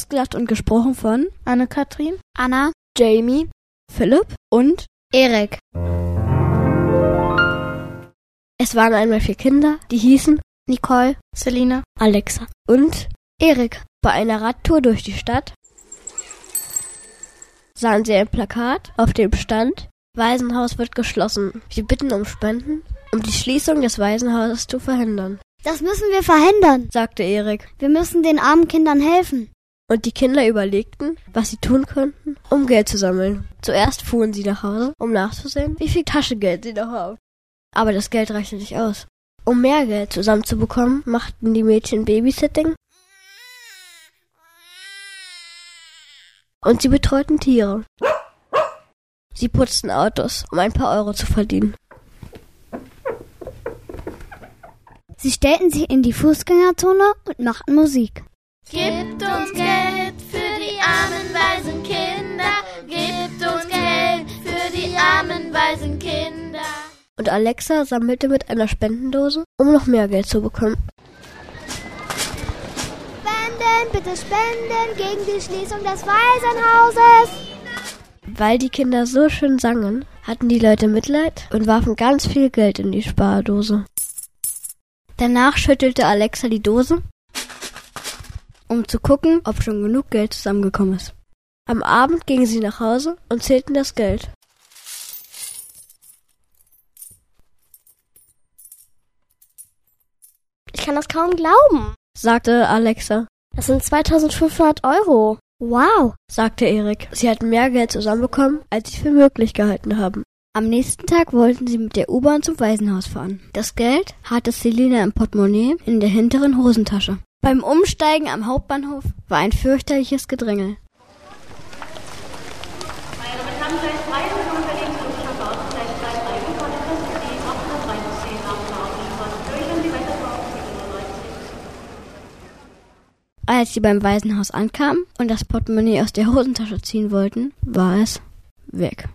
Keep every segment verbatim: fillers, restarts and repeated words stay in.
ausgedacht und gesprochen von Anne-Kathrin, Anna, Jamie, Philipp und Erik. Es waren einmal vier Kinder, die hießen Nicole, Selina, Alexa und Erik. Bei einer Radtour durch die Stadt sahen sie ein Plakat, auf dem stand: Waisenhaus wird geschlossen. Wir bitten um Spenden, um die Schließung des Waisenhauses zu verhindern. Das müssen wir verhindern, sagte Erik. Wir müssen den armen Kindern helfen. Und die Kinder überlegten, was sie tun könnten, um Geld zu sammeln. Zuerst fuhren sie nach Hause, um nachzusehen, wie viel Taschengeld sie noch haben. Aber das Geld reichte nicht aus. Um mehr Geld zusammenzubekommen, machten die Mädchen Babysitting und sie betreuten Tiere. Sie putzten Autos, um ein paar Euro zu verdienen. Sie stellten sich in die Fußgängerzone und machten Musik. Gebt uns Geld für die armen, weisen Kinder. Gebt uns Geld für die armen, weisen Kinder. Und Alexa sammelte mit einer Spendendose, um noch mehr Geld zu bekommen. Spenden, bitte spenden gegen die Schließung des Waisenhauses. Weil die Kinder so schön sangen, hatten die Leute Mitleid und warfen ganz viel Geld in die Spardose. Danach schüttelte Alexa die Dose, um zu gucken, ob schon genug Geld zusammengekommen ist. Am Abend gingen sie nach Hause und zählten das Geld. Ich kann das kaum glauben, sagte Alexa. Das sind zweitausendfünfhundert Euro. Wow, sagte Erik. Sie hatten mehr Geld zusammenbekommen, als sie für möglich gehalten haben. Am nächsten Tag wollten sie mit der U-Bahn zum Waisenhaus fahren. Das Geld hatte Selina im Portemonnaie in der hinteren Hosentasche. Beim Umsteigen am Hauptbahnhof war ein fürchterliches Gedrängel. Meine Damen und Herren, gleich drei sind unterwegs und ich habe auch gleich drei, drei Unkontrolle, die achthundertdrei bis zehn nachlaufen. Durch und die weiter Als sie beim Waisenhaus ankamen und das Portemonnaie aus der Hosentasche ziehen wollten, war es weg.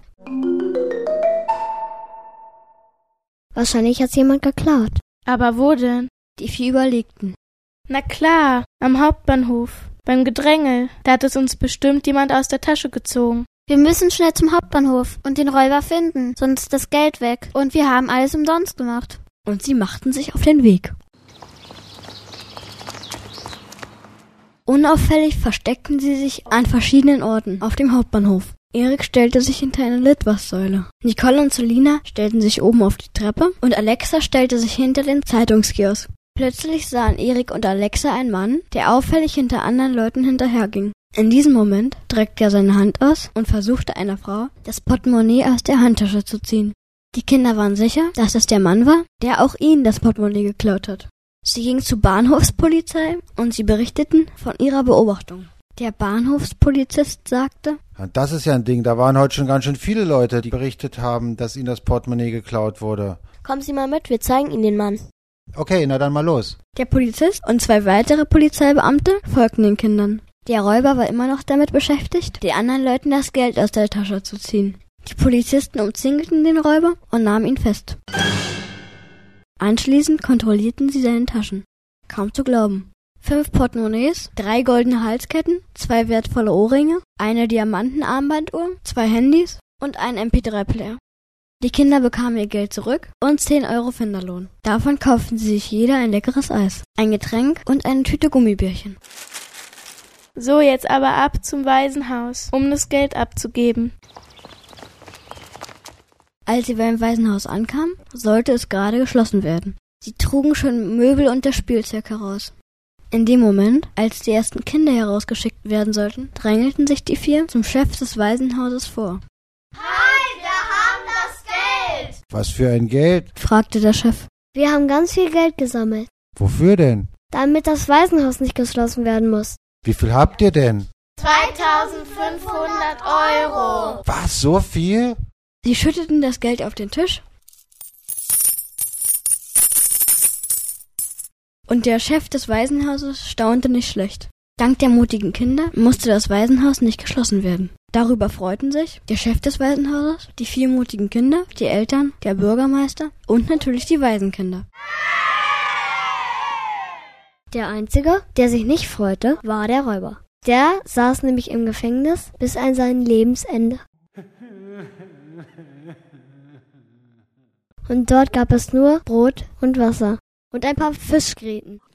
Wahrscheinlich hat's jemand geklaut. Aber wo denn? Die vier überlegten. Na klar, am Hauptbahnhof, beim Gedrängel. Da hat es uns bestimmt jemand aus der Tasche gezogen. Wir müssen schnell zum Hauptbahnhof und den Räuber finden, sonst ist das Geld weg. Und wir haben alles umsonst gemacht. Und sie machten sich auf den Weg. Unauffällig versteckten sie sich an verschiedenen Orten auf dem Hauptbahnhof. Erik stellte sich hinter eine Litwassäule. Nicole und Selina stellten sich oben auf die Treppe und Alexa stellte sich hinter den Zeitungskiosk. Plötzlich sahen Erik und Alexa einen Mann, der auffällig hinter anderen Leuten hinterherging. In diesem Moment streckte er seine Hand aus und versuchte einer Frau, das Portemonnaie aus der Handtasche zu ziehen. Die Kinder waren sicher, dass es der Mann war, der auch ihnen das Portemonnaie geklaut hat. Sie gingen zur Bahnhofspolizei und sie berichteten von ihrer Beobachtung. Der Bahnhofspolizist sagte: Das ist ja ein Ding, da waren heute schon ganz schön viele Leute, die berichtet haben, dass ihnen das Portemonnaie geklaut wurde. Kommen Sie mal mit, wir zeigen Ihnen den Mann. Okay, na dann mal los. Der Polizist und zwei weitere Polizeibeamte folgten den Kindern. Der Räuber war immer noch damit beschäftigt, den anderen Leuten das Geld aus der Tasche zu ziehen. Die Polizisten umzingelten den Räuber und nahmen ihn fest. Anschließend kontrollierten sie seine Taschen. Kaum zu glauben. Fünf Portemonnaies, drei goldene Halsketten, zwei wertvolle Ohrringe, eine Diamantenarmbanduhr, zwei Handys und ein M P drei Player. Die Kinder bekamen ihr Geld zurück und zehn Euro Finderlohn. Davon kauften sie sich jeder ein leckeres Eis, ein Getränk und eine Tüte Gummibärchen. So, jetzt aber ab zum Waisenhaus, um das Geld abzugeben. Als sie beim Waisenhaus ankamen, sollte es gerade geschlossen werden. Sie trugen schon Möbel und das Spielzeug heraus. In dem Moment, als die ersten Kinder herausgeschickt werden sollten, drängelten sich die vier zum Chef des Waisenhauses vor. Hi, wir haben das Geld! Was für ein Geld? Fragte der Chef. Wir haben ganz viel Geld gesammelt. Wofür denn? Damit das Waisenhaus nicht geschlossen werden muss. Wie viel habt ihr denn? zweitausendfünfhundert Euro. Was, so viel? Sie schütteten das Geld auf den Tisch und der Chef des Waisenhauses staunte nicht schlecht. Dank der mutigen Kinder musste das Waisenhaus nicht geschlossen werden. Darüber freuten sich der Chef des Waisenhauses, die vier mutigen Kinder, die Eltern, der Bürgermeister und natürlich die Waisenkinder. Der Einzige, der sich nicht freute, war der Räuber. Der saß nämlich im Gefängnis bis an sein Lebensende. Und dort gab es nur Brot und Wasser und ein paar Fischgräten.